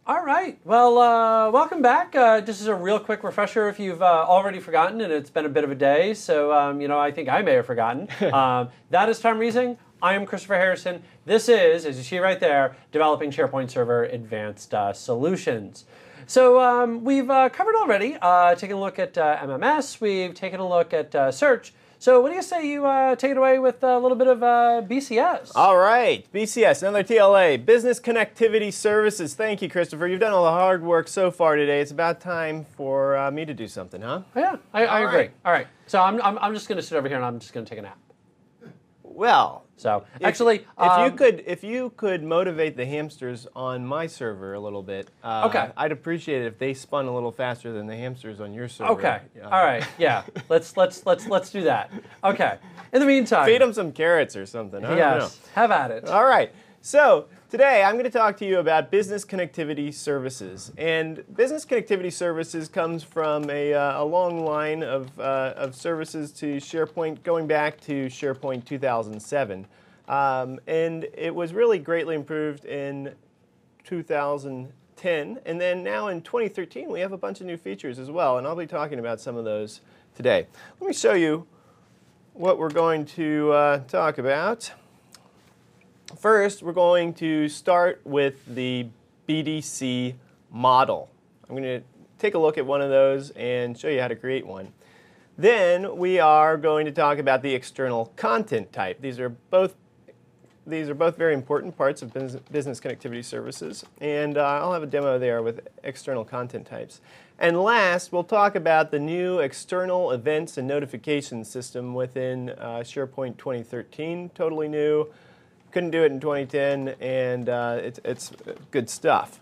All right. Well, welcome back. This is a real quick refresher if you've already forgotten, and it's been a bit of a day. So, I think I may have forgotten. That is Tom Reesing. I am Christopher Harrison. This is, as you see right there, Developing SharePoint Server Advanced Solutions. So we've covered already, taken a look at MMS. We've taken a look at search. So what do you say you take it away with a little bit of BCS? All right, BCS, another TLA, Business Connectivity Services. Thank you, Christopher. You've done all the hard work so far today. It's about time for me to do something, huh? Yeah, I agree. Right. All right. So I'm just going to sit over here and I'm just going to take a nap. Well, so actually, if you could motivate the hamsters on my server a little bit, okay, I'd appreciate it if they spun a little faster than the hamsters on your server. Okay, all right, yeah, let's do that. Okay. In the meantime, feed them some carrots or something. I don't know. Have at it. All right. So today I'm going to talk to you about business connectivity services. And business connectivity services comes from a long line of services to SharePoint going back to SharePoint 2007. And it was really greatly improved in 2010. And then now in 2013 we have a bunch of new features as well. And I'll be talking about some of those today. Let me show you what we're going to talk about. First, we're going to start with the BDC model. I'm going to take a look at one of those and show you how to create one. Then we are going to talk about the external content type. These are both very important parts of business connectivity services, and I'll have a demo there with external content types. And last, we'll talk about the new external events and notification system within SharePoint 2013, totally new. Couldn't do it in 2010, and it's good stuff.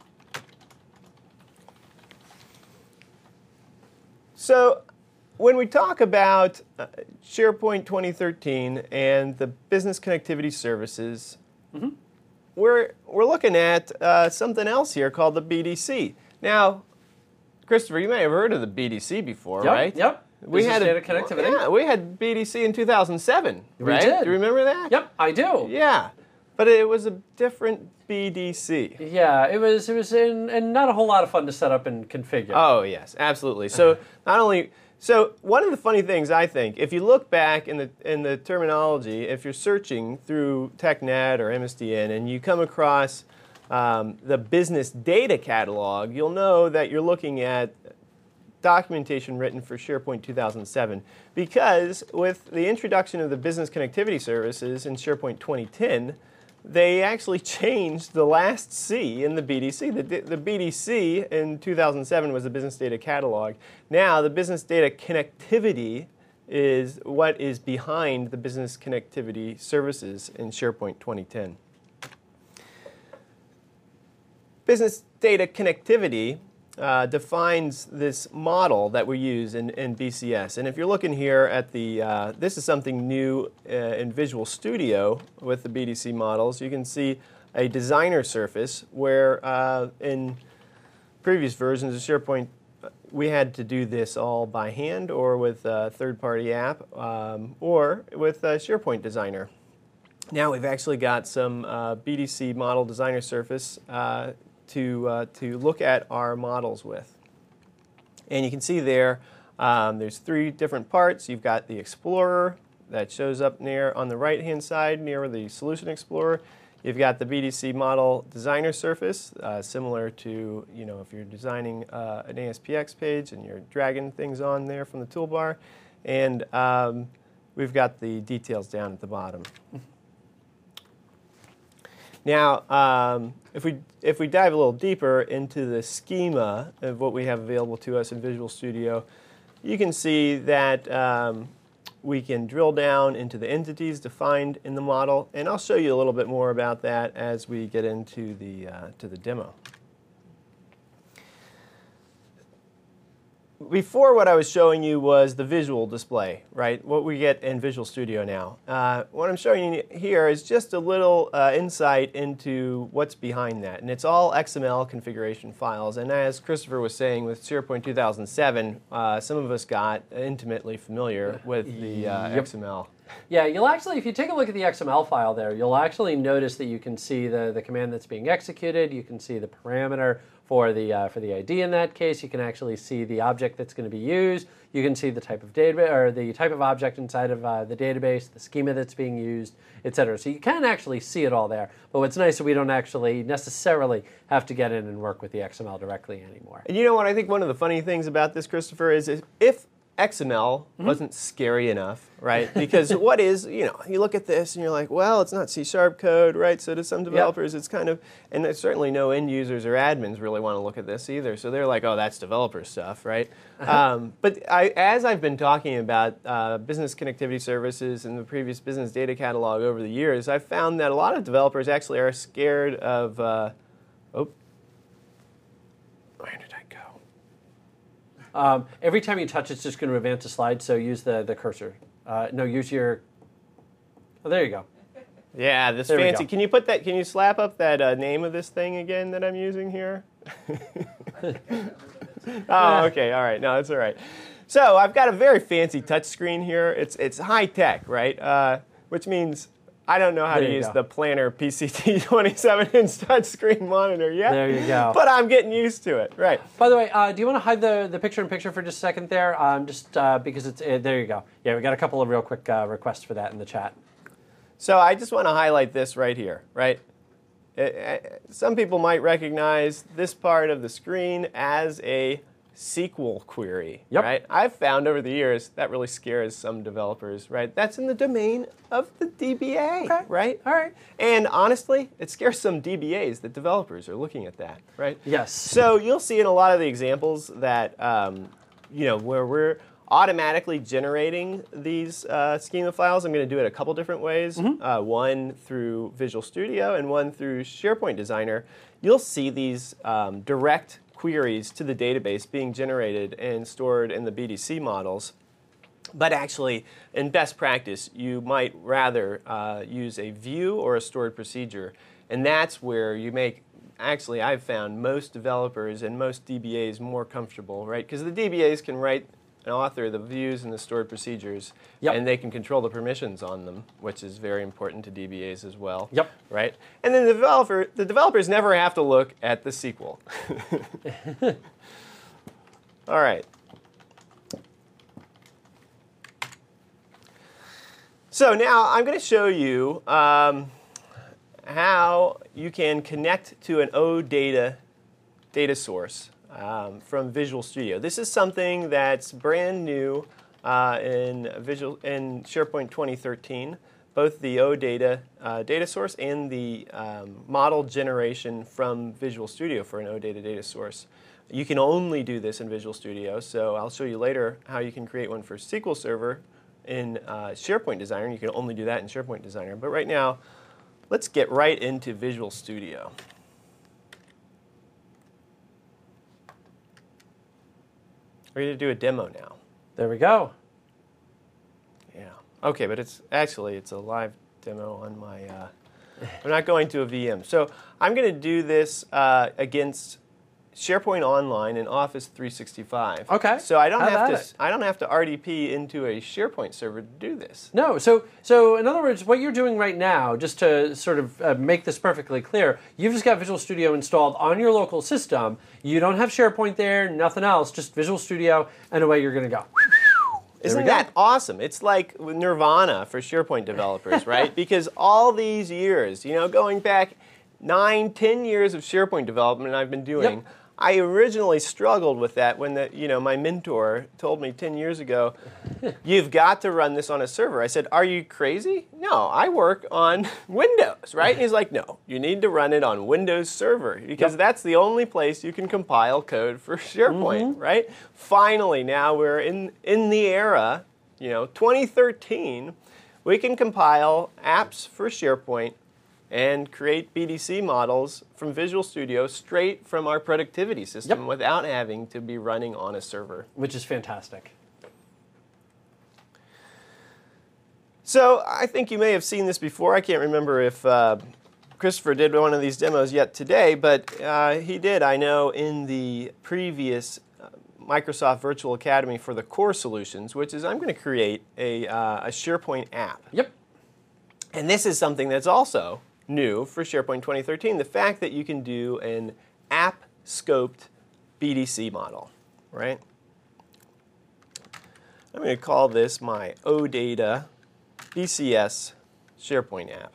So when we talk about SharePoint 2013 and the business connectivity services, we're looking at something else here called the BDC. Now, Christopher, you may have heard of the BDC before, right? Yep. We had data connectivity. Yeah, we had BDC in 2007, right? We did. Do you remember that? Yep, I do. Yeah, but it was a different BDC. Yeah, it was and not a whole lot of fun to set up and configure. Oh yes, absolutely. So one of the funny things I think, if you look back in the terminology, if you're searching through TechNet or MSDN and you come across the business data catalog, you'll know that you're looking at documentation written for SharePoint 2007, because with the introduction of the business connectivity services in SharePoint 2010, they actually changed the last C in the BDC. The BDC in 2007 was the business data catalog. Now the business data connectivity is what is behind the business connectivity services in SharePoint 2010. Business data connectivity defines this model that we use in BCS. And if you're looking here at this is something new in Visual Studio with the BDC models. You can see a designer surface where in previous versions of SharePoint we had to do this all by hand or with a third-party app or with SharePoint Designer. Now we've actually got some BDC model designer surface to look at our models with. And you can see there, there's three different parts. You've got the Explorer that shows up near on the right-hand side near the Solution Explorer. You've got the BDC model designer surface, similar to if you're designing an ASPX page and you're dragging things on there from the toolbar. And we've got the details down at the bottom. Now, if we dive a little deeper into the schema of what we have available to us in Visual Studio, you can see that we can drill down into the entities defined in the model, and I'll show you a little bit more about that as we get into the demo. Before, what I was showing you was the visual display, right? What we get in Visual Studio now. What I'm showing you here is just a little insight into what's behind that. And it's all XML configuration files. And as Christopher was saying with SharePoint 2007, some of us got intimately familiar with the XML. Yeah, you'll actually, if you take a look at the XML file there, you'll actually notice that you can see the command that's being executed. You can see the parameter for the ID in that case. You can actually see the object that's going to be used. You can see the type of data or the type of object inside of the database, the schema that's being used, etc. So you can actually see it all there. But what's nice is we don't actually necessarily have to get in and work with the XML directly anymore. And you know what? I think one of the funny things about this, Christopher, is if XML wasn't scary enough, right? Because what is, you look at this and you're like, well, it's not C# code, right? So to some developers, it's kind of, and there's certainly no end users or admins really want to look at this either. So they're like, oh, that's developer stuff, right? But as I've been talking about business connectivity services and the previous business data catalog over the years, I've found that a lot of developers actually are scared of, where did I go? Every time you touch, it's just going to advance a slide, so use the cursor. No, use your... Oh, there you go. Yeah, this fancy... Can you slap up that name of this thing again that I'm using here? Oh, okay, all right. No, that's all right. So I've got a very fancy touch screen here. It's high-tech, right? Which means... I don't know how to use the Planner PCT 27-inch touchscreen monitor yet. There you go. But I'm getting used to it. Right. By the way, do you want to hide the picture-in-picture for just a second there? Because it's there you go. Yeah, we got a couple of real quick requests for that in the chat. So I just want to highlight this right here, right? Some people might recognize this part of the screen as a SQL query, right? I've found over the years that really scares some developers, right? That's in the domain of the DBA, right? All right. And honestly, it scares some DBAs that developers are looking at that, right? Yes. So you'll see in a lot of the examples that, where we're automatically generating these schema files. I'm going to do it a couple different ways, one through Visual Studio and one through SharePoint Designer. You'll see these direct queries to the database being generated and stored in the BDC models. But actually, in best practice, you might rather use a view or a stored procedure. And that's where you make, actually, I've found most developers and most DBAs more comfortable, right? Because the DBAs can write and author the views and the stored procedures, and they can control the permissions on them, which is very important to DBAs as well. Right? And then the developers never have to look at the SQL. All right. So now I'm going to show you how you can connect to an OData data source from Visual Studio. This is something that's brand new in SharePoint 2013, both the OData data source and the model generation from Visual Studio for an OData data source. You can only do this in Visual Studio, so I'll show you later how you can create one for SQL Server in SharePoint Designer. You can only do that in SharePoint Designer. But right now, let's get right into Visual Studio. We're going to do a demo now. There we go. Yeah. Okay, but it's a live demo on my, I'm not going to a VM. So I'm going to do this against SharePoint Online and Office 365. Okay. So I don't have to RDP into a SharePoint server to do this. No. So in other words, what you're doing right now, just to sort of make this perfectly clear, you've just got Visual Studio installed on your local system. You don't have SharePoint there, nothing else, just Visual Studio, and away you're going to go. Isn't that awesome? It's like Nirvana for SharePoint developers, right? Because all these years, going back 9, 10 years of SharePoint development I've been doing, I originally struggled with that when my mentor told me 10 years ago, you've got to run this on a server. I said, are you crazy? No, I work on Windows, right? And he's like, no, you need to run it on Windows Server because that's the only place you can compile code for SharePoint, right? Finally, now we're in the era, 2013, we can compile apps for SharePoint and create BDC models from Visual Studio straight from our productivity system without having to be running on a server. Which is fantastic. So I think you may have seen this before. I can't remember if Christopher did one of these demos yet today, but he did, I know, in the previous Microsoft Virtual Academy for the core solutions, which is I'm going to create a SharePoint app. Yep. And this is something that's also new for SharePoint 2013, the fact that you can do an app-scoped BDC model, right? I'm going to call this my OData BCS SharePoint app.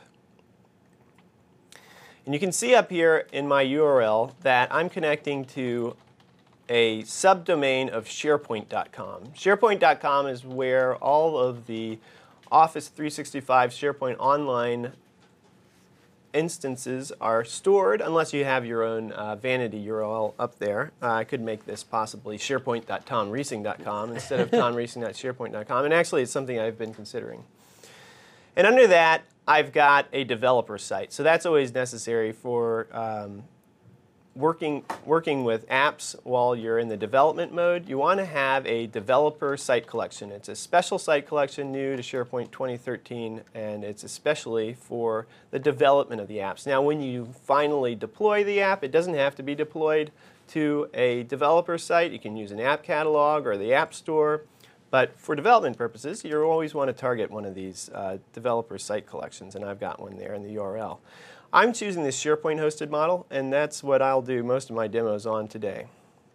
And you can see up here in my URL that I'm connecting to a subdomain of SharePoint.com. SharePoint.com is where all of the Office 365 SharePoint Online instances are stored, unless you have your own vanity URL up there. I could make this possibly sharepoint.tomriesing.com instead of tomriesing.sharepoint.com, and actually it's something I've been considering. And under that, I've got a developer site. So that's always necessary for working with apps while you're in the development mode. You want to have a developer site collection. It's a special site collection new to SharePoint 2013, and it's especially for the development of the apps. Now, when you finally deploy the app, it doesn't have to be deployed to a developer site. You can use an app catalog or the App Store. But for development purposes, you always want to target one of these developer site collections, and I've got one there in the URL. I'm choosing this SharePoint hosted model, and that's what I'll do most of my demos on today.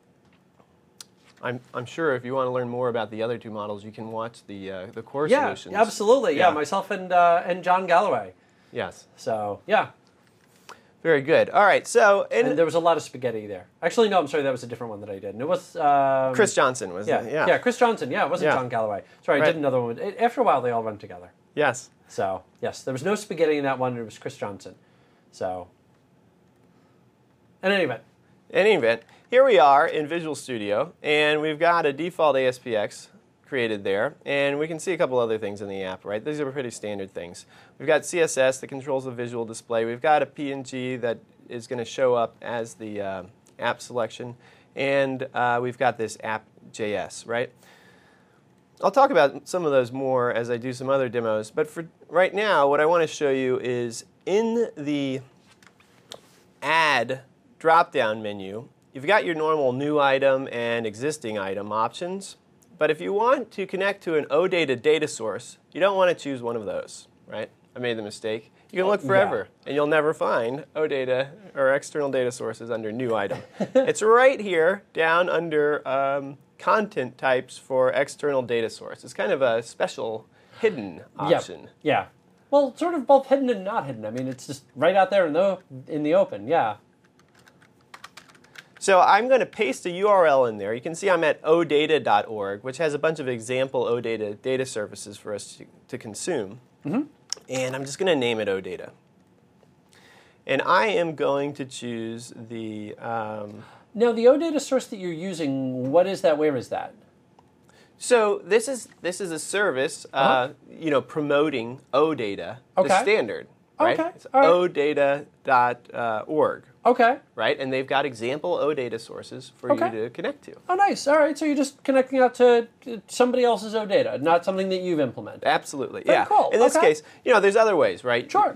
I'm sure if you want to learn more about the other two models, you can watch the core solutions. Yeah, absolutely. Yeah, myself and John Galloway. Yes. So, yeah. Very good. All right, so... And there was a lot of spaghetti there. Actually, no, I'm sorry, that was a different one that I did. And it was... Chris Johnson, was it? Yeah, Chris Johnson. Yeah, it wasn't John Galloway. Sorry, I did another one. After a while, they all run together. Yes. So, yes, there was no spaghetti in that one. It was Chris Johnson. So, in any event, here we are in Visual Studio, and we've got a default ASPX created there, and we can see a couple other things in the app, right? These are pretty standard things. We've got CSS that controls the visual display. We've got a PNG that is going to show up as the app selection, and we've got this app.js, right? I'll talk about some of those more as I do some other demos, but for right now, what I want to show you is in the Add drop-down menu, you've got your normal New Item and Existing Item options, but if you want to connect to an OData data source, you don't want to choose one of those, right? I made the mistake. You can look forever, and you'll never find OData or external data sources under New Item. It's right here down under Content Types for External Data Source. It's kind of a special hidden option. Yeah. Well, sort of both hidden and not hidden. I mean, it's just right out there in the open, yeah. So I'm going to paste a URL in there. You can see I'm at odata.org, which has a bunch of example OData data services for us to consume. Mm-hmm. And I'm just going to name it OData. And I am going to choose the... Now, the OData source that you're using, what is that? Where is that? So this is a service, promoting OData, the standard, right? Okay. It's odata.org. Okay. Right, and they've got example OData sources for you to connect to. Oh, nice. All right, so you're just connecting out to somebody else's OData, not something that you've implemented. Absolutely. Very cool. In this case, there's other ways, right? Sure.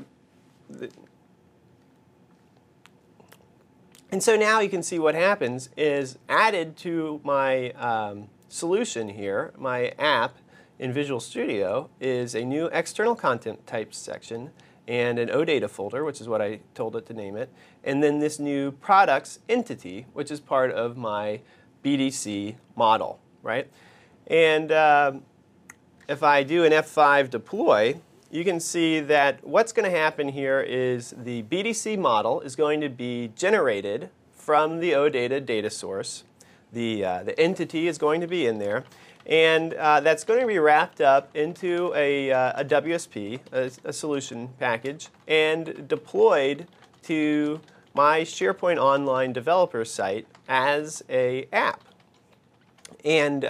And so now you can see what happens is added to my solution here, my app in Visual Studio, is a new external content types section and an OData folder, which is what I told it to name it, and then this new products entity, which is part of my BDC model, right? And if I do an F5 deploy, you can see that what's going to happen here is the BDC model is going to be generated from the OData data source. The entity is going to be in there, and that's going to be wrapped up into a WSP, a solution package, and deployed to my SharePoint Online developer site as an app. And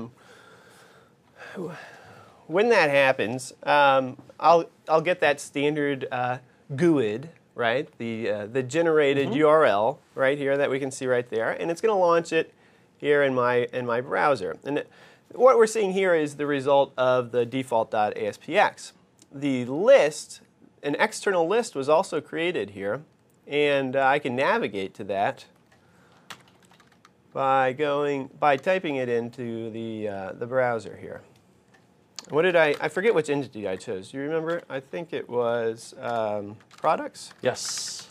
when that happens, I'll get that standard GUID, right? The generated URL right here that we can see right there, and it's going to launch it here in my browser. And what we're seeing here is the result of the default.aspx. The list, an external list, was also created here, and I can navigate to that. by typing it into the browser here. What did I forget which entity I chose. Do you remember? I think it was products. Yes.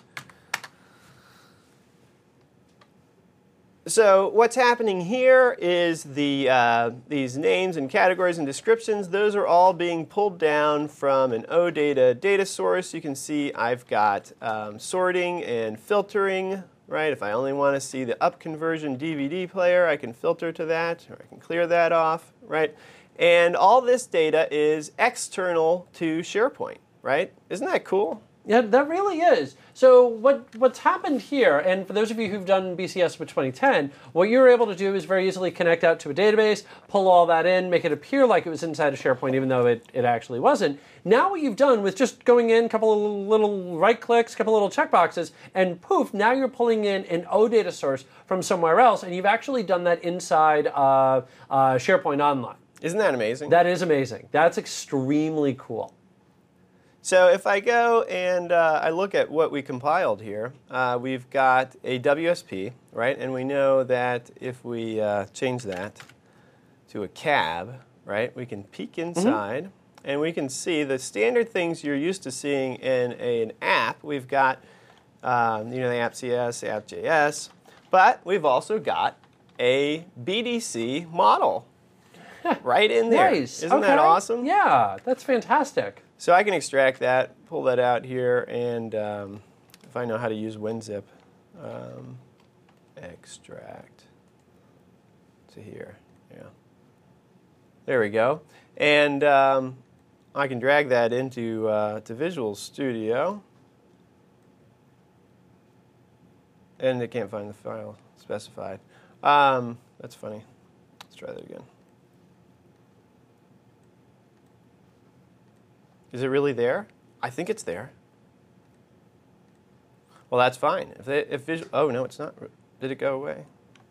So what's happening here is these names and categories and descriptions, those are all being pulled down from an OData data source. You can see I've got sorting and filtering, right? If I only want to see the up conversion DVD player, I can filter to that, or I can clear that off, right? And all this data is external to SharePoint, right? Isn't that cool? Yeah, that really is. So what's happened here, and for those of you who've done BCS with 2010, what you're able to do is very easily connect out to a database, pull all that in, make it appear like it was inside of SharePoint, even though it actually wasn't. Now what you've done with just going in, a couple of little right clicks, a couple of little checkboxes, and poof, now you're pulling in an OData source from somewhere else, and you've actually done that inside SharePoint Online. Isn't that amazing? That is amazing. That's extremely cool. So if I go and I look at what we compiled here, we've got a WSP, right? And we know that if we change that to a cab, right, we can peek inside and we can see the standard things you're used to seeing in an app. We've got, the app.cs, app.js, but we've also got a BDC model right in there. Nice. Isn't that awesome? Yeah, that's fantastic. So I can extract that, pull that out here, and if I know how to use WinZip, extract to here. Yeah. There we go. And I can drag that into to Visual Studio. And it can't find the file specified. That's funny. Let's try that again. Is it really there? I think it's there. Well, that's fine. Oh, no, it's not. Did it go away?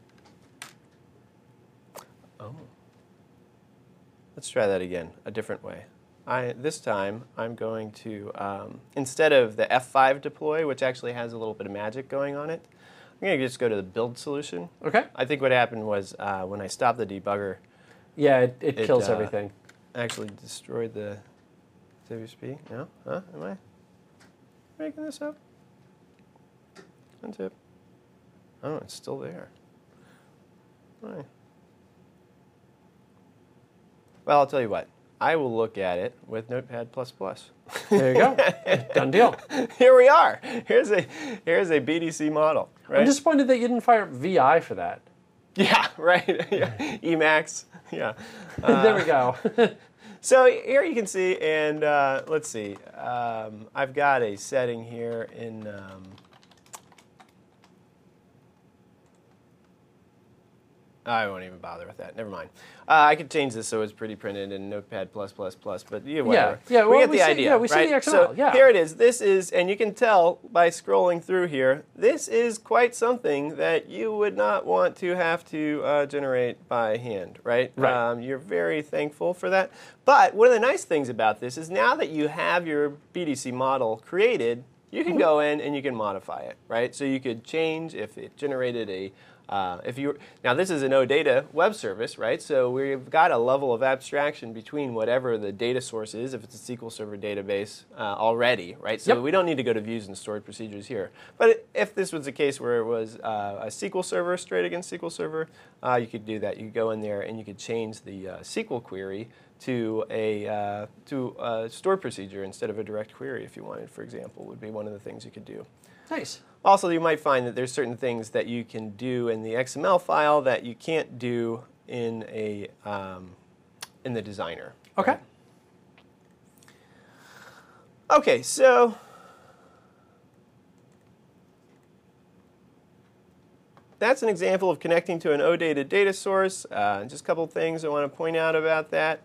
Oh. Let's try that again, a different way. This time, I'm going to, instead of the F5 deploy, which actually has a little bit of magic going on it, I'm going to just go to the build solution. Okay. I think what happened was when I stopped the debugger, yeah, it kills everything. Actually destroyed the WSP? No? Huh? Am I making this up? Unzip. Oh, it's still there. Why? Well, I'll tell you what. I will look at it with Notepad++. There you go. Done deal. Here we are. Here's a BDC model. Right? I'm disappointed that you didn't fire up VI for that. Yeah, right. Yeah. Emacs. Yeah. There we go. So here you can see, and let's see, I've got a setting here in, I won't even bother with that. Never mind. I could change this so it's pretty printed in Notepad++, but whatever. Yeah, we get the idea. Yeah, we see the XML. So yeah. here it is. This is, and you can tell by scrolling through here, this is quite something that you would not want to have to generate by hand, right? Right. You're very thankful for that. But one of the nice things about this is now that you have your BDC model created, you can go in and you can modify it, right? So you could change if it generated a now this is an OData web service, right? So we've got a level of abstraction between whatever the data source is, if it's a SQL Server database already, right? So we don't need to go to views and stored procedures here. But if this was a case where it was a SQL Server straight against SQL Server, you could do that. You could go in there and you could change the SQL query to a stored procedure instead of a direct query if you wanted, for example, would be one of the things you could do. Nice. Also, you might find that there's certain things that you can do in the XML file that you can't do in the designer. Okay. Right? Okay, so that's an example of connecting to an OData data source. Just a couple of things I want to point out about that.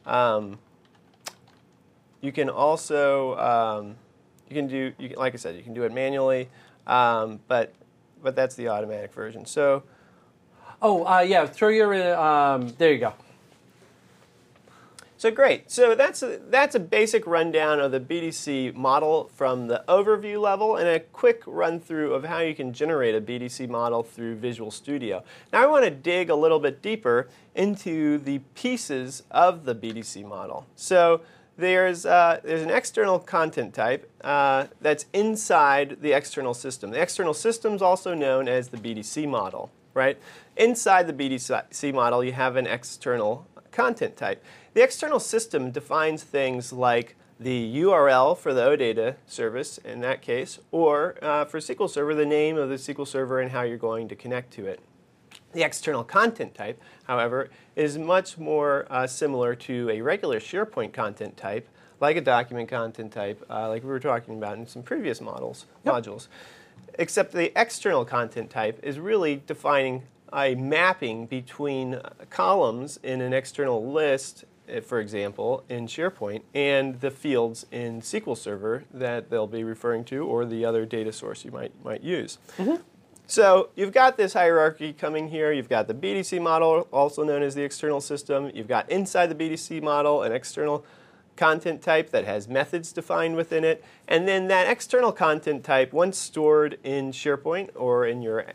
You can also like I said, you can do it manually. But that's the automatic version. So, yeah, throw your there you go. So great. So that's a basic rundown of the BDC model from the overview level and a quick run through of how you can generate a BDC model through Visual Studio. Now I want to dig a little bit deeper into the pieces of the BDC model. So there's an external content type that's inside the external system. The external system is also known as the BDC model, right? Inside the BDC model, you have an external content type. The external system defines things like the URL for the OData service in that case, or for SQL Server, the name of the SQL Server and how you're going to connect to it. The external content type, however, is much more similar to a regular SharePoint content type, like a document content type, like we were talking about in some previous modules. Except the external content type is really defining a mapping between columns in an external list, for example, in SharePoint, and the fields in SQL Server that they'll be referring to, or the other data source you might use. Mm-hmm. So you've got this hierarchy coming here. You've got the BDC model, also known as the external system. You've got inside the BDC model an external content type that has methods defined within it. And then that external content type, once stored in SharePoint or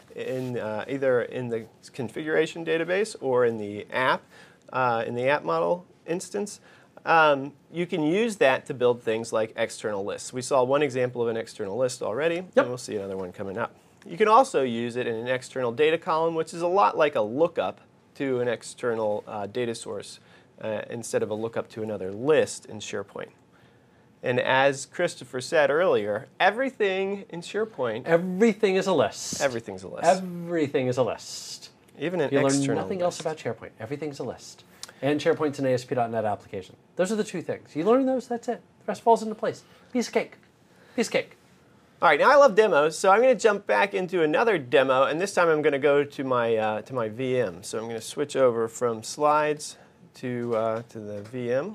either in the configuration database or in the app model instance, you can use that to build things like external lists. We saw one example of an external list already, and we'll see another one coming up. You can also use it in an external data column, which is a lot like a lookup to an external data source instead of a lookup to another list in SharePoint. And as Christopher said earlier, everything in SharePoint... Everything is a list. Everything's a list. Everything is a list. Even an you external learn nothing else list. about SharePoint. Everything's a list. And SharePoint's an ASP.NET application. Those are the two things. You learn those, that's it. The rest falls into place. Piece of cake. Piece of cake. All right, now I love demos, so I'm going to jump back into another demo, and this time I'm going to go to my VM. So I'm going to switch over from slides to the VM.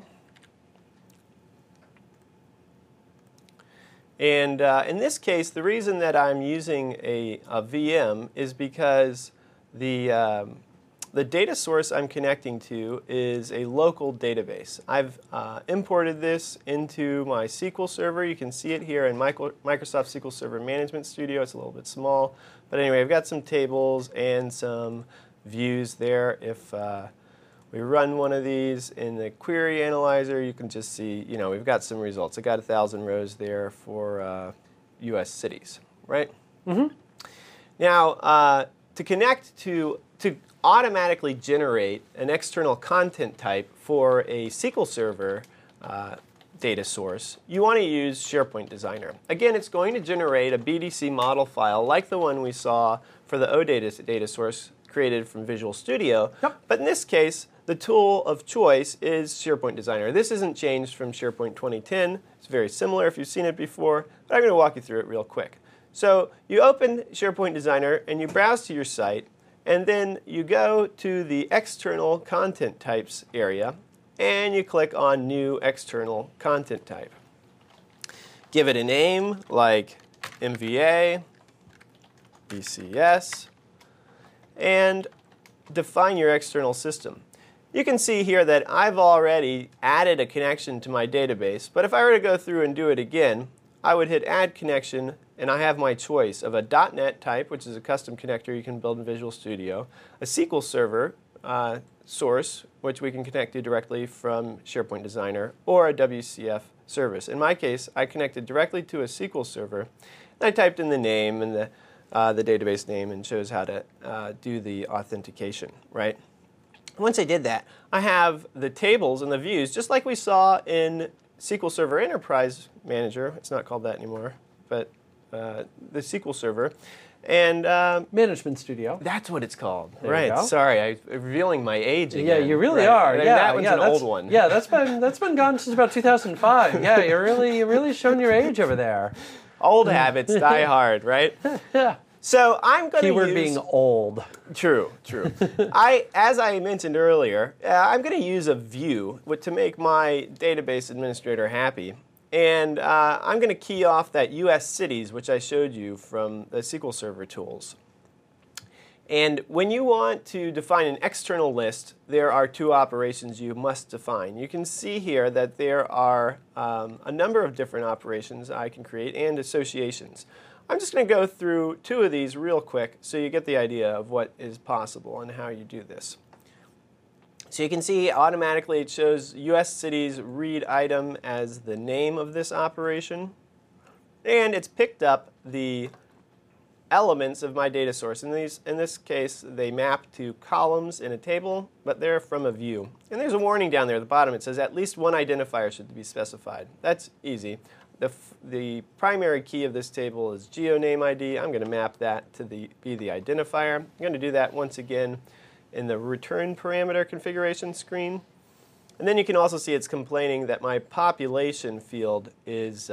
And in this case, the reason that I'm using a VM is because the data source I'm connecting to is a local database. I've imported this into my SQL Server. You can see it here in Microsoft SQL Server Management Studio. It's a little bit small. But anyway, I've got some tables and some views there. If we run one of these in the query analyzer, you can just see, we've got some results. I got 1,000 rows there for U.S. cities, right? Mm-hmm. Now, to connect to automatically generate an external content type for a SQL Server data source, you want to use SharePoint Designer. Again, it's going to generate a BDC model file like the one we saw for the OData data source created from Visual Studio. Yep. But in this case, the tool of choice is SharePoint Designer. This isn't changed from SharePoint 2010. It's very similar if you've seen it before, but I'm going to walk you through it real quick. So you open SharePoint Designer and you browse to your site, and then you go to the external content types area and you click on New External Content Type. Give it a name like MVA, BCS, and define your external system. You can see here that I've already added a connection to my database, but if I were to go through and do it again, I would hit Add Connection, and I have my choice of a .NET type, which is a custom connector you can build in Visual Studio, a SQL Server source, which we can connect to directly from SharePoint Designer, or a WCF service. In my case, I connected directly to a SQL Server, and I typed in the name and the database name and shows how to do the authentication, right? Once I did that, I have the tables and the views, just like we saw in SQL Server Enterprise Manager. It's not called that anymore, but the SQL Server. And Management Studio. That's what it's called. There right. you go. Sorry, I'm revealing my age again. Yeah, you really right. are. And yeah, that one's an that's, old one. Yeah, that's been gone since about 2005. Yeah, you're really showing your age over there. Old habits die hard, right? Yeah. So I'm going to use... Keyword being old. True. As I mentioned earlier, I'm going to use a view to make my database administrator happy. And I'm going to key off that U.S. cities, which I showed you from the SQL Server tools. And when you want to define an external list, there are two operations you must define. You can see here that there are a number of different operations I can create and associations. I'm just going to go through two of these real quick so you get the idea of what is possible and how you do this. So you can see automatically it shows US cities read item as the name of this operation. And it's picked up the elements of my data source. In this case, they map to columns in a table, but they're from a view. And there's a warning down there at the bottom. It says at least one identifier should be specified. That's easy. The primary key of this table is GeoName ID. I'm going to map that to be the identifier. I'm going to do that once again in the return parameter configuration screen. And then you can also see it's complaining that my population field is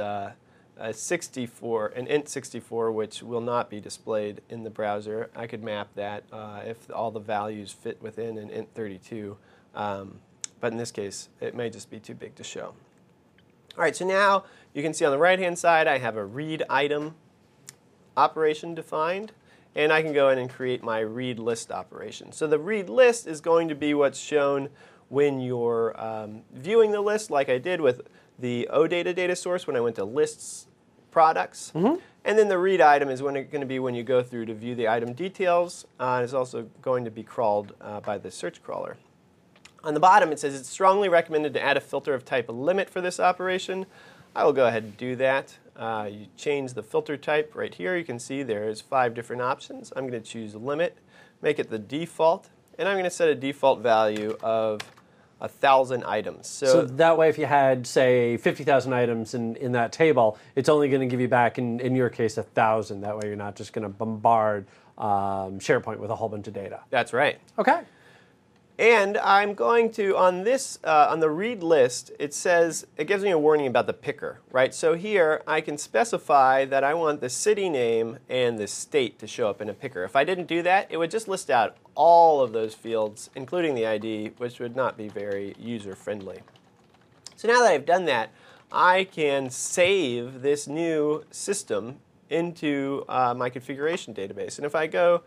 64, an int 64, which will not be displayed in the browser. I could map that if all the values fit within an int 32. But in this case, it may just be too big to show. All right, so now you can see on the right-hand side, I have a read item operation defined. And I can go in and create my read list operation. So the read list is going to be what's shown when you're viewing the list, like I did with the OData data source when I went to lists products. And then the read item is going to be when you go through to view the item details. It's also going to be crawled by the search crawler. On the bottom, it says it's strongly recommended to add a filter of type limit for this operation. I will go ahead and do that. You change the filter type right here. You can see there's 5 different options. I'm going to choose limit, make it the default, and I'm going to set a default value of 1,000 items. So that way, if you had, say, 50,000 items in that table, it's only going to give you back, in your case, 1,000. That way you're not just going to bombard SharePoint with a whole bunch of data. That's right. Okay. And I'm going to, on this, on the read list, it says, it gives me a warning about the picker, right? So here, I can specify that I want the city name and the state to show up in a picker. If I didn't do that, it would just list out all of those fields, including the ID, which would not be very user-friendly. So now that I've done that, I can save this new system into my configuration database. And if I go,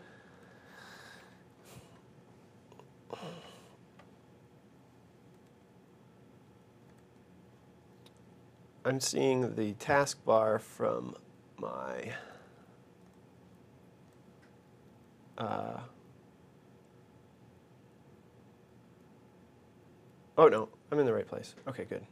I'm seeing the taskbar from my oh no, I'm in the right place. Okay, good.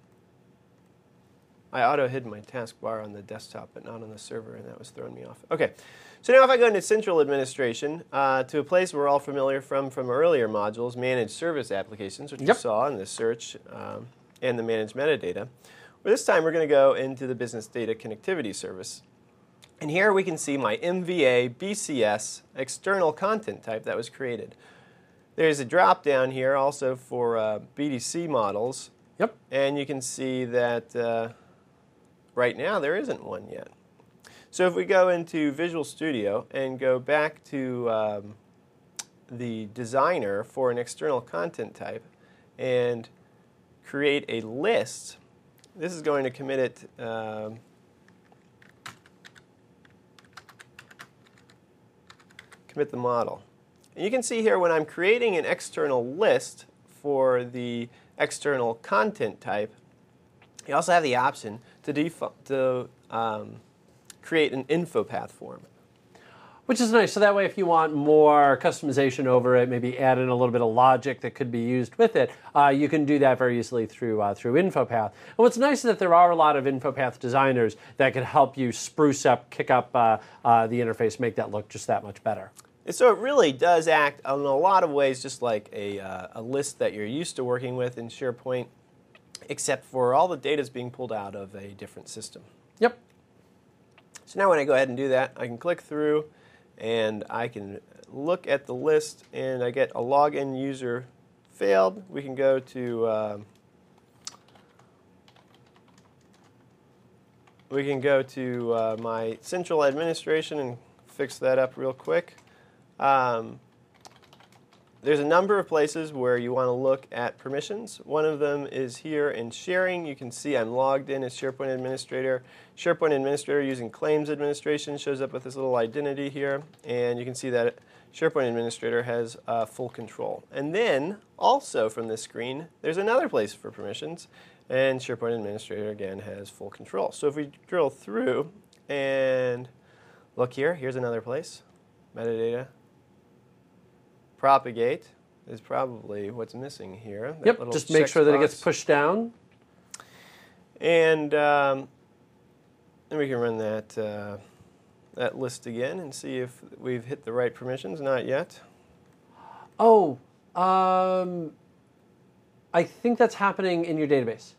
I auto-hid my taskbar on the desktop, but not on the server, and that was throwing me off. Okay, so now if I go into Central Administration, to a place we're all familiar from earlier modules, Managed Service Applications, which you saw in the search, and the Managed Metadata. Well, this time we're going to go into the Business Data Connectivity Service. And here we can see my MVA BCS external content type that was created. There's a drop down here also for BDC models. Yep. And you can see that right now there isn't one yet. So if we go into Visual Studio and go back to the designer for an external content type and create a list, this is going to commit it commit the model. And you can see here when I'm creating an external list for the external content type, you also have the option to create an info path form. Which is nice. So that way, if you want more customization over it, maybe add in a little bit of logic that could be used with it, you can do that very easily through InfoPath. And what's nice is that there are a lot of InfoPath designers that can help you spruce up, kick up the interface, make that look just that much better. So it really does act in a lot of ways just like a list that you're used to working with in SharePoint, except for all the data is being pulled out of a different system. Yep. So now when I go ahead and do that, I can click through and I can look at the list and I get a login user failed. We can go to my central administration and fix that up real quick. there's a number of places where you want to look at permissions. One of them is here in sharing. You can see I'm logged in as SharePoint Administrator. SharePoint Administrator using Claims Administration shows up with this little identity here. And you can see that SharePoint Administrator has full control. And then, also from this screen, there's another place for permissions. And SharePoint Administrator, again, has full control. So if we drill through and look here, here's another place. Metadata. Propagate is probably what's missing here. Yep, just make sure that it gets pushed down. And then we can run that, that list again and see if we've hit the right permissions. Not yet. Oh, I think that's happening in your database.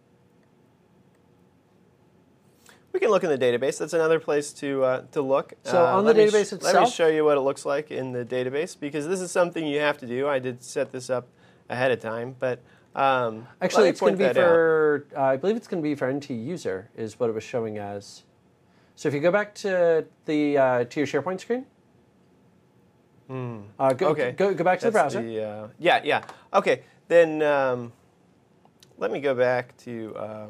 We can look in the database. That's another place to look. So on the database itself? Let me show you what it looks like in the database, because this is something you have to do. I did set this up ahead of time, but actually, it's going to be for, I believe it's going to be for NT user, is what it was showing as. So if you go back to the to your SharePoint screen, okay. go back to the browser. Yeah. Okay, then let me go back to.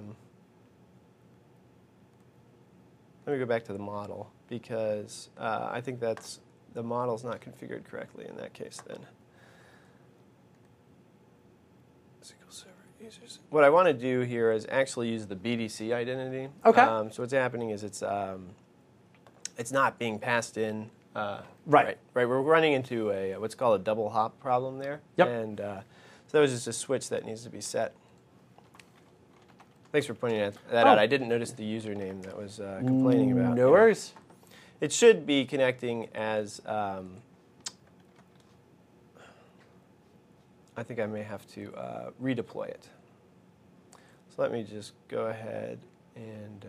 Let me go back to the model, because I think that's the model's not configured correctly in that case then. SQL Server users. What I want to do here is actually use the BDC identity. Okay. So what's happening is it's not being passed in. Right. We're running into a what's called a double hop problem there. Yep. And so that was just a switch that needs to be set. Thanks for pointing that out. I didn't notice the username that was complaining about. No worries. It should be connecting as, I think I may have to redeploy it. So let me just go ahead and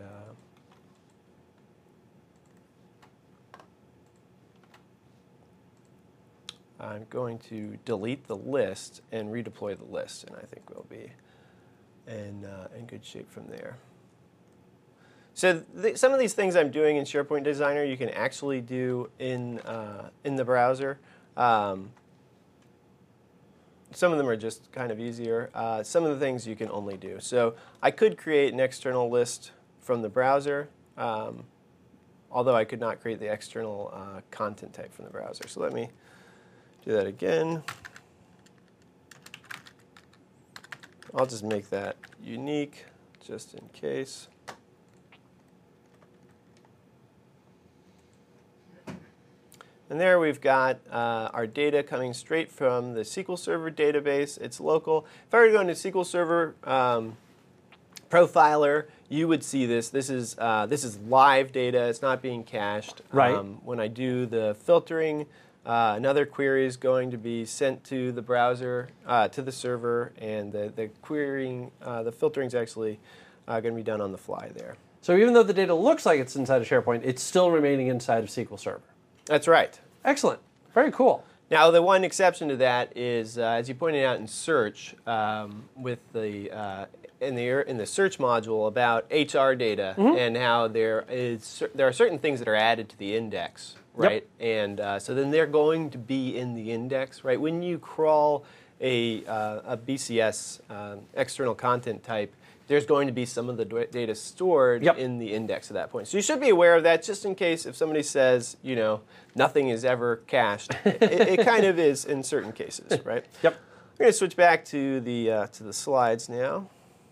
I'm going to delete the list and redeploy the list, and I think we'll be in good shape from there. So some of these things I'm doing in SharePoint Designer you can actually do in the browser. Some of them are just kind of easier. Some of the things you can only do. So I could create an external list from the browser, although I could not create the external content type from the browser. So let me do that again. I'll just make that unique, just in case. And there we've got our data coming straight from the SQL Server database. It's local. If I were to go into SQL Server Profiler, you would see this. This is live data. It's not being cached. Right. When I do the filtering, another query is going to be sent to the browser, to the server, and the querying, the filtering is actually going to be done on the fly there. So even though the data looks like it's inside of SharePoint, it's still remaining inside of SQL Server. That's right. Excellent. Very cool. Now, the one exception to that is, as you pointed out in search, with the in the search module about HR data and how there are certain things that are added to the index, right? Yep. And so then they're going to be in the index, right? When you crawl a BCS external content type, there's going to be some of the data stored in the index at that point. So you should be aware of that, just in case if somebody says, you know, nothing is ever cached. it kind of is in certain cases, right? Yep. We're going to switch back to the slides now.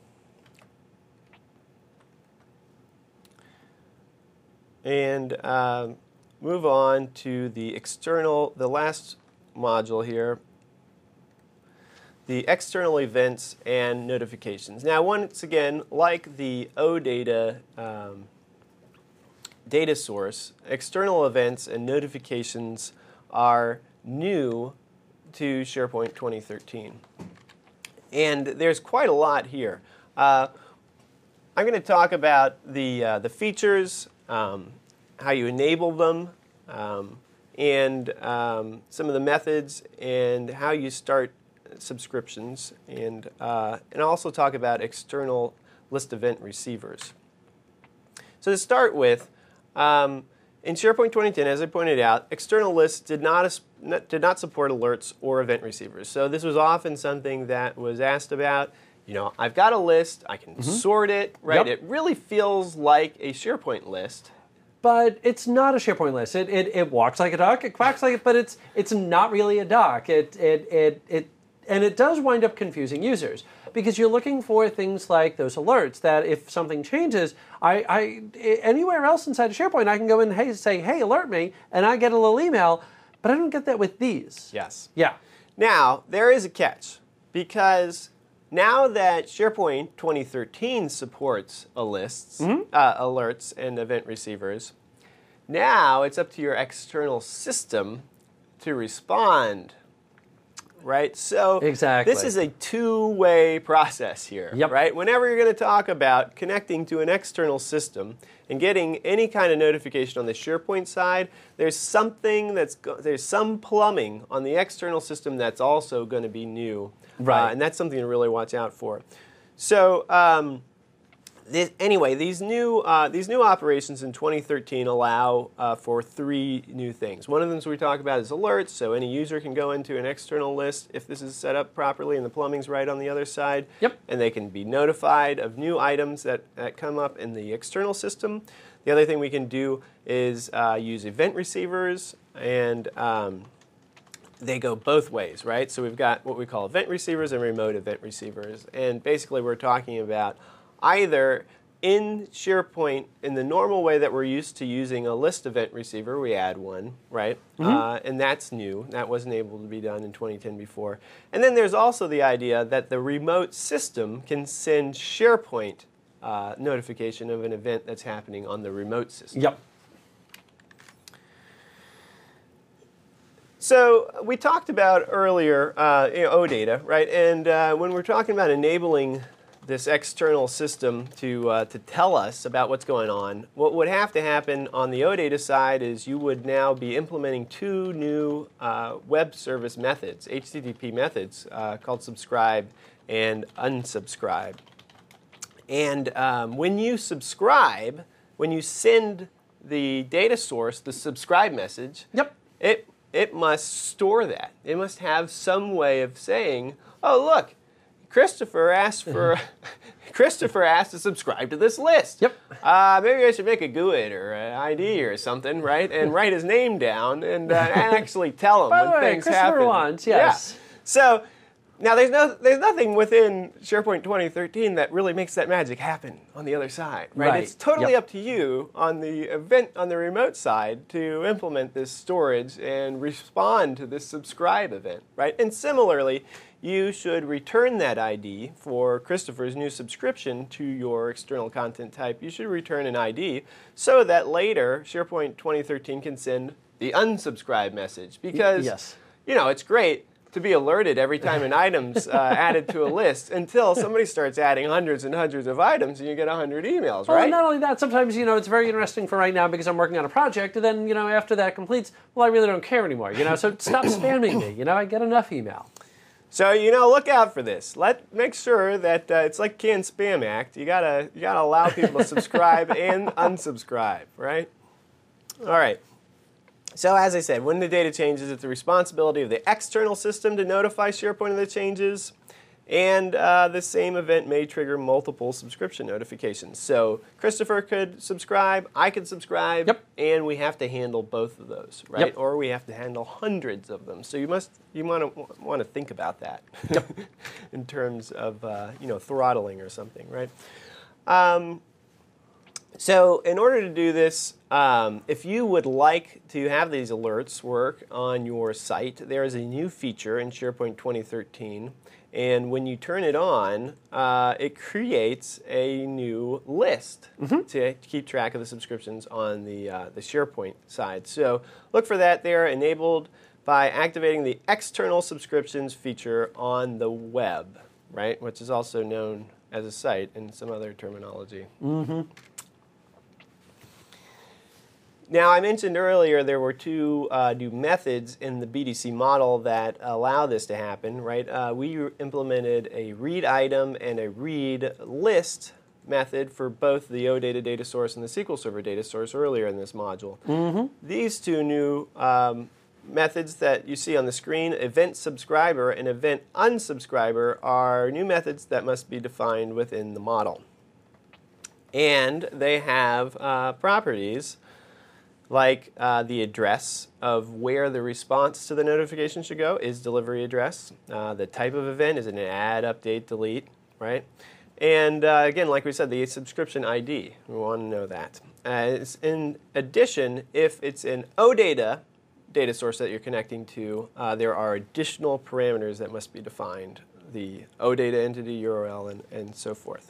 And move on to the last module here, the external events and notifications. Now, once again, like the OData data source, external events and notifications are new to SharePoint 2013. And there's quite a lot here. I'm going to talk about the features, how you enable them, and some of the methods, and how you start subscriptions, and also talk about external list event receivers. So to start with, in SharePoint 2010, as I pointed out, external lists did not support alerts or event receivers. So this was often something that was asked about. You know, I've got a list, I can sort it, right? Yep. It really feels like a SharePoint list. But it's not a SharePoint list. It walks like a duck, it quacks like it, but it's not really a duck. And it does wind up confusing users because you're looking for things like those alerts that if something changes, anywhere else inside of SharePoint, I can go in and say, hey, alert me, and I get a little email, but I don't get that with these. Yes. Yeah. Now, there is a catch because now that SharePoint 2013 supports alerts and event receivers, now it's up to your external system to respond. Right? So exactly. This is a two-way process here, yep. right? Whenever you're going to talk about connecting to an external system and getting any kind of notification on the SharePoint side, there's some plumbing on the external system that's also going to be new, right? And that's something to really watch out for. So anyway, these new operations in 2013 allow for three new things. One of them we talk about is alerts, so any user can go into an external list if this is set up properly and the plumbing's right on the other side. Yep. And they can be notified of new items that come up in the external system. The other thing we can do is use event receivers, and they go both ways, right? So we've got what we call event receivers and remote event receivers. And basically we're talking about either in SharePoint, in the normal way that we're used to using a list event receiver, we add one, right? And that's new. That wasn't able to be done in 2010 before. And then there's also the idea that the remote system can send SharePoint notification of an event that's happening on the remote system. Yep. So we talked about earlier OData, right? And when we're talking about enabling this external system to tell us about what's going on, what would have to happen on the OData side is you would now be implementing two new web service methods, HTTP methods, called subscribe and unsubscribe. And when you subscribe, when you send the data source the subscribe message, yep. it must store that. It must have some way of saying, oh, look, Christopher asked to subscribe to this list. Yep. Maybe I should make a GUID or an ID or something, right? And write his name down and actually tell him when things Christopher happen. wants, yes. Yeah. So now there's nothing within SharePoint 2013 that really makes that magic happen on the other side, right? It's totally up to you on the remote side to implement this storage and respond to this subscribe event, right? And similarly, you should return that ID for Christopher's new subscription to your external content type. You should return an ID so that later SharePoint 2013 can send the unsubscribe message. Because, you know, it's great to be alerted every time an item's added to a list until somebody starts adding hundreds and hundreds of items and you get 100 emails, right? Well, not only that, sometimes, it's very interesting for right now because I'm working on a project, and then, after that completes, well, I really don't care anymore, so stop spamming me, I get enough email. So, look out for this. Make sure that it's like Canned Spam Act. You gotta allow people to subscribe and unsubscribe, right? All right. So as I said, when the data changes, it's the responsibility of the external system to notify SharePoint of the changes, and the same event may trigger multiple subscription notifications. So Christopher could subscribe, I could subscribe, and we have to handle both of those, right? Yep. Or we have to handle hundreds of them. So you want to think about that in terms of throttling or something, right? So in order to do this, if you would like to have these alerts work on your site, there is a new feature in SharePoint 2013. And when you turn it on, it creates a new list to keep track of the subscriptions on the SharePoint side. So look for that there, enabled by activating the external subscriptions feature on the web, right? Which is also known as a site in some other terminology. Now, I mentioned earlier there were two new methods in the BDC model that allow this to happen, right? We implemented a read item and a read list method for both the OData data source and the SQL Server data source earlier in this module. These two new methods that you see on the screen, event subscriber and event unsubscriber, are new methods that must be defined within the model. And they have properties like the address of where the response to the notification should go is delivery address. The type of event is an add, update, delete, right? And again, like we said, the subscription ID, we want to know that. In addition, if it's an OData data source that you're connecting to, there are additional parameters that must be defined, the OData entity, URL, and so forth.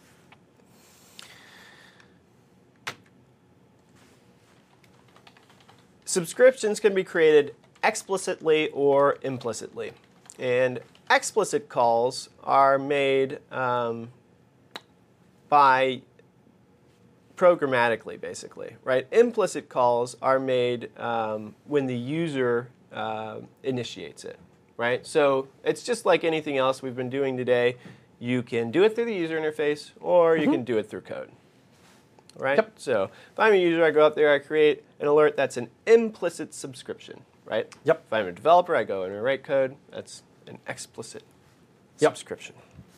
Subscriptions can be created explicitly or implicitly. And explicit calls are made by programmatically, basically, right? Implicit calls are made when the user initiates it, right? So it's just like anything else we've been doing today. You can do it through the user interface, or you can do it through code, right? Yep. So if I'm a user, I go up there, I create an alert. That's an implicit subscription, right? Yep. If I'm a developer, I go and I write code. That's an explicit subscription.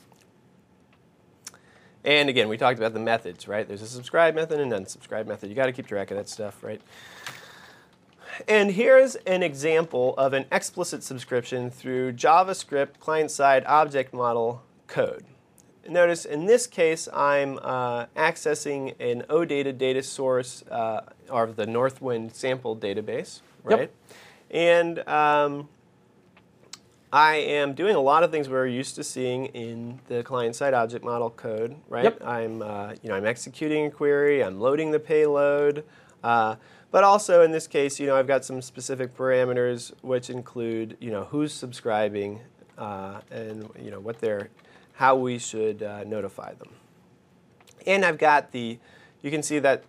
And again, we talked about the methods, right? There's a subscribe method and an unsubscribe method. You got to keep track of that stuff, right? And here's an example of an explicit subscription through JavaScript client-side object model code. Notice in this case, I'm accessing an OData data source or the Northwind sample database, right? Yep. And I am doing a lot of things we're used to seeing in the client-side object model code, right? Yep. I'm executing a query, I'm loading the payload, but also in this case, I've got some specific parameters which include, who's subscribing and how we should notify them. And I've got you can see that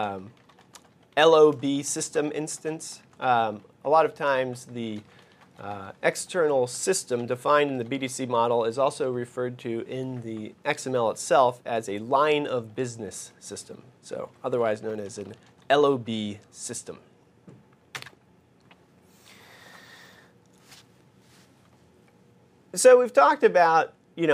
LOB system instance. A lot of times the external system defined in the BDC model is also referred to in the XML itself as a line of business system, so otherwise known as an LOB system. So we've talked about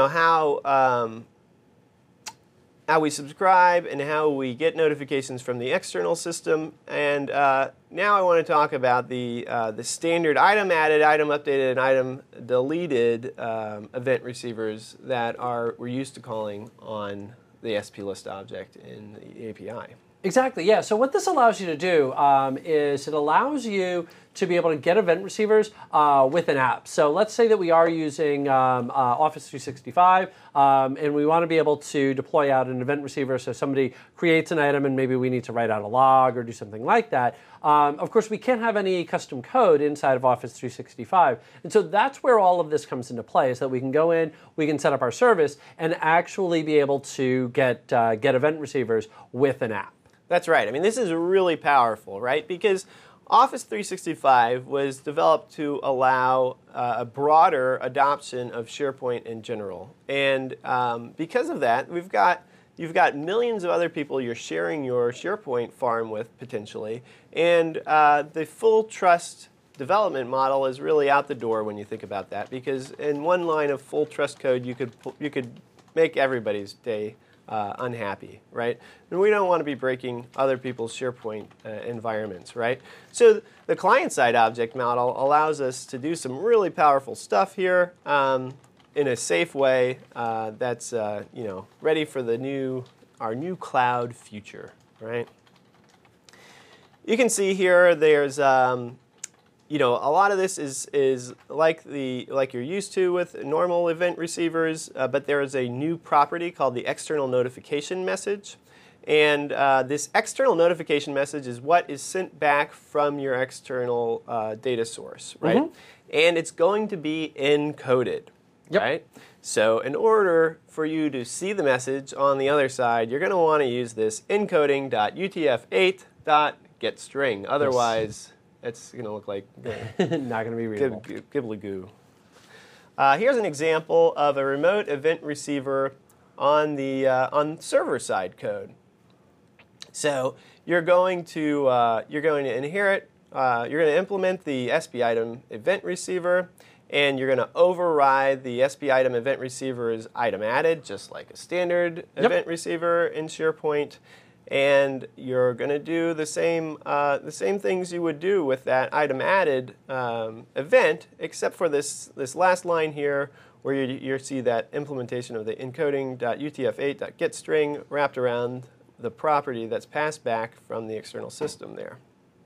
how we subscribe and how we get notifications from the external system, and now I want to talk about the standard item added, item updated, and item deleted event receivers that we're used to calling on the SPList object in the API. Exactly, yeah. So what this allows you to do is it allows you to be able to get event receivers with an app. So let's say that we are using Office 365 and we want to be able to deploy out an event receiver so somebody creates an item and maybe we need to write out a log or do something like that. Of course, we can't have any custom code inside of Office 365. And so that's where all of this comes into play, is that we can go in, we can set up our service, and actually be able to get event receivers with an app. That's right. I mean, this is really powerful, right? Because Office 365 was developed to allow a broader adoption of SharePoint in general. And because of that, you've got millions of other people you're sharing your SharePoint farm with, potentially. And the full trust development model is really out the door when you think about that, because in one line of full trust code, you could make everybody's day unhappy, right? And we don't want to be breaking other people's SharePoint environments, right? So the client-side object model allows us to do some really powerful stuff here in a safe way that's ready for our new cloud future, right? You can see here there's a lot of this is like you're used to with normal event receivers, but there is a new property called the external notification message. And this external notification message is what is sent back from your external data source, right? Mm-hmm. And it's going to be encoded, right? So in order for you to see the message on the other side, you're going to want to use this encoding.utf8.getString. Otherwise, it's going to look like not going to be readable. Ghibli goo. Here's an example of a remote event receiver on the on server side code. So you're going to inherit. You're going to implement the SP item event receiver, and you're going to override the SP item event receiver's item added, just like a standard event receiver in SharePoint. And you're going to do the same things you would do with that item added event, except for this last line here, where you see that implementation of the encoding.utf8.getString wrapped around the property that's passed back from the external system there.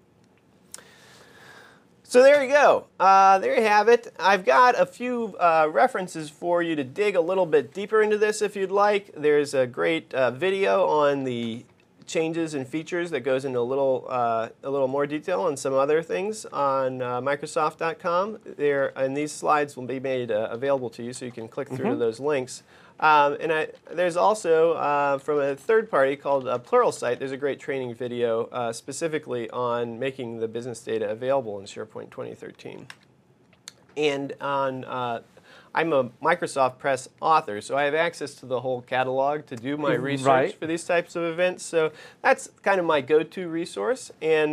So there you go. There you have it. I've got a few references for you to dig a little bit deeper into this if you'd like. There's a great video on the changes and features that goes into a little more detail on some other things on Microsoft.com. There, and these slides will be made available to you, so you can click through to those links. There's also, from a third party called Pluralsight, there's a great training video specifically on making the business data available in SharePoint 2013. And on, I'm a Microsoft Press author, so I have access to the whole catalog to do my research for these types of events. So that's kind of my go-to resource. And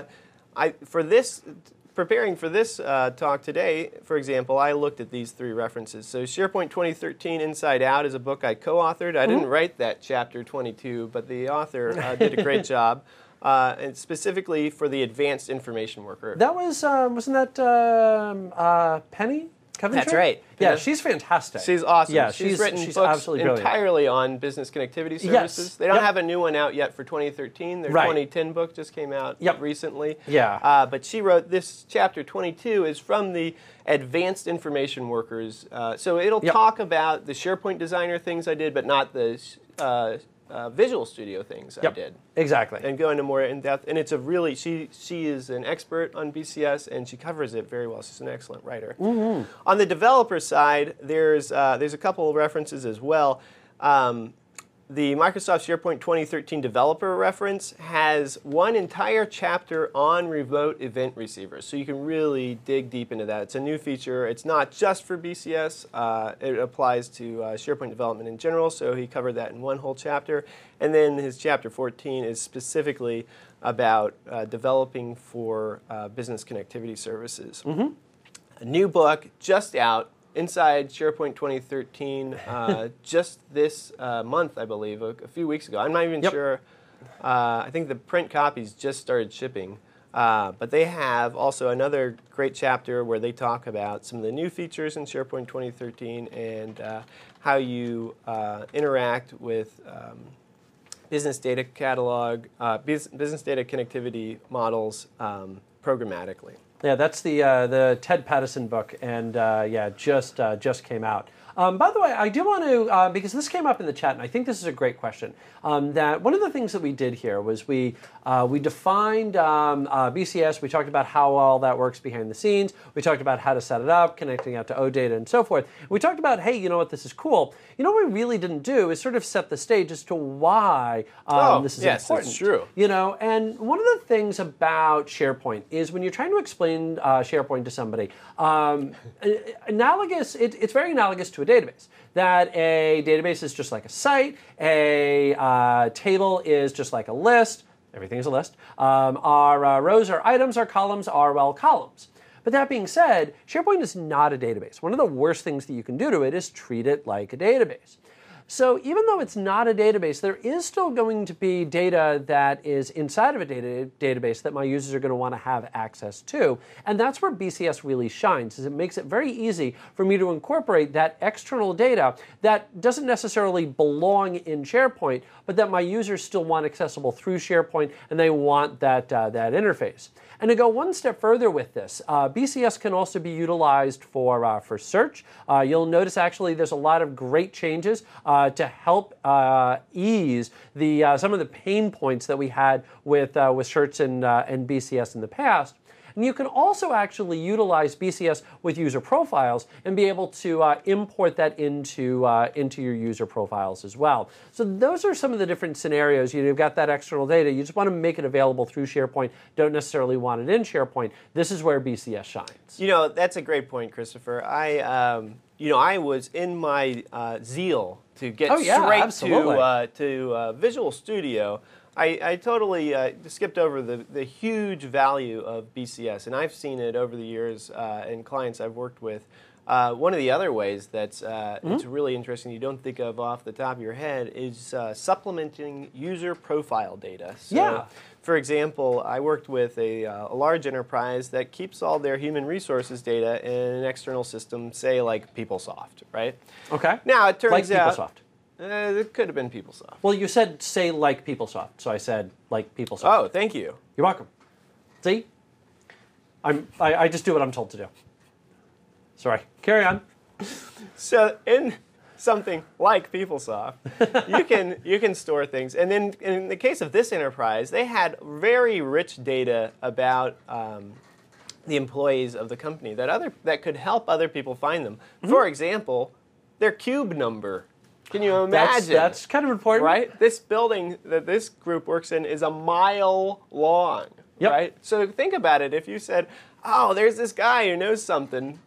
preparing for this talk today, for example, I looked at these three references. So SharePoint 2013 Inside Out is a book I co-authored. I didn't write that chapter 22, but the author did a great job. And specifically for the Advanced Information Worker. That was, wasn't that Penny Coventry? That's right. Yeah, she's fantastic. She's awesome. Yeah, she's written books absolutely brilliant. Entirely on business connectivity services. Yes. They don't have a new one out yet for 2013. Their 2010 book just came out recently. Yeah. But she wrote this chapter 22 is from the Advanced Information Workers. So it'll talk about the SharePoint Designer things I did, but not the Visual Studio things I did. Exactly. And go into more in depth. And it's a really, she is an expert on BCS, and she covers it very well. She's an excellent writer. On the developer side, there's a couple of references as well. The Microsoft SharePoint 2013 developer reference has one entire chapter on remote event receivers, so you can really dig deep into that. It's a new feature. It's not just for BCS. It applies to SharePoint development in general, so he covered that in one whole chapter. And then his chapter 14 is specifically about developing for business connectivity services. A new book just out, Inside SharePoint 2013, just this month, I believe, a few weeks ago. I'm not even sure. I think the print copies just started shipping. But they have also another great chapter where they talk about some of the new features in SharePoint 2013 and how you interact with business data catalog, business data connectivity models programmatically. Yeah, that's the Ted Pattison book, and just came out. By the way, I do want to, because this came up in the chat, and I think this is a great question, that one of the things that we did here was we defined BCS. We talked about how all that works behind the scenes. We talked about how to set it up, connecting out to OData and so forth. We talked about, hey, you know what, this is cool. You know what we really didn't do is sort of set the stage as to why this is important. That's true. You know, and one of the things about SharePoint is when you're trying to explain SharePoint to somebody, it's very analogous to a database. That a database is just like a site, a table is just like a list, everything is a list. Our rows are items, our columns are, well, columns. But that being said, SharePoint is not a database. One of the worst things that you can do to it is treat it like a database. So even though it's not a database, there is still going to be data that is inside of a database that my users are going to want to have access to. And that's where BCS really shines, is it makes it very easy for me to incorporate that external data that doesn't necessarily belong in SharePoint, but that my users still want accessible through SharePoint, and they want that interface. And to go one step further with this, BCS can also be utilized for search. You'll notice actually there's a lot of great changes to help ease some of the pain points that we had with search and BCS in the past. And you can also actually utilize BCS with user profiles and be able to import that into your user profiles as well. So those are some of the different scenarios. You've got that external data. You just want to make it available through SharePoint. Don't necessarily want it in SharePoint. This is where BCS shines. You know, that's a great point, Christopher. I was in my zeal to get Oh, yeah, straight absolutely. to Visual Studio. I totally skipped over the huge value of BCS, and I've seen it over the years in clients I've worked with. One of the other ways that's it's really interesting you don't think of off the top of your head is supplementing user profile data. So, Yeah. for example, I worked with a large enterprise that keeps all their human resources data in an external system, say like PeopleSoft, right? Okay. Now, it turns Like out... PeopleSoft. It could have been PeopleSoft. Well, you said say like PeopleSoft, so I said like PeopleSoft. Oh, thank you. You're welcome. See? I just do what I'm told to do. Sorry. Carry on. So in something like PeopleSoft, you can store things. And then in the case of this enterprise, they had very rich data about the employees of the company that could help other people find them. For example, their cube number. Can you imagine? That's kind of important. Right? This building that this group works in is a mile long. Yep. Right? So think about it. If you said, oh, there's this guy who knows something.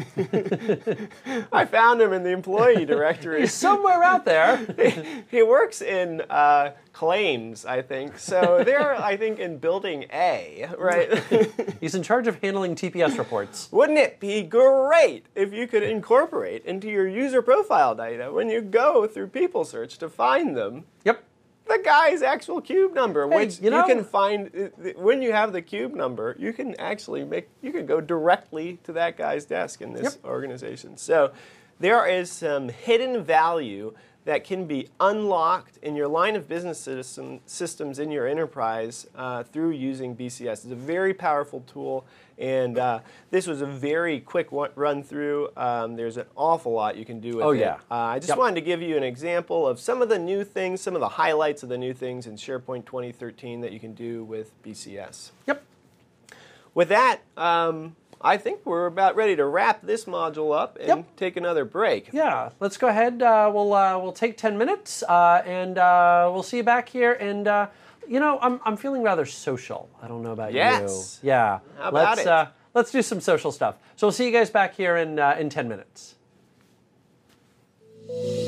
I found him in the employee directory. He's somewhere out there. He works in claims, I think. So they're, I think, in building A, right? He's in charge of handling TPS reports. Wouldn't it be great if you could incorporate into your user profile data when you go through PeopleSearch to find them? Yep. The guy's actual cube number, Hey, which you know- can find when you have the cube number, you can actually you can go directly to that guy's desk in this organization. So there is some hidden value that can be unlocked in your line of business systems in your enterprise through using BCS. It's a very powerful tool, and this was a very quick run through. There's an awful lot you can do with it. yeah. I just wanted to give you an example of some of the new things, some of the highlights of the new things in SharePoint 2013 that you can do with BCS. Yep. With that, I think we're about ready to wrap this module up and take another break. Yeah. Let's go ahead. We'll take 10 minutes, and we'll see you back here. And I'm feeling rather social. I don't know about Yes. you. Yeah. How about it? Let's do some social stuff. So we'll see you guys back here in 10 minutes.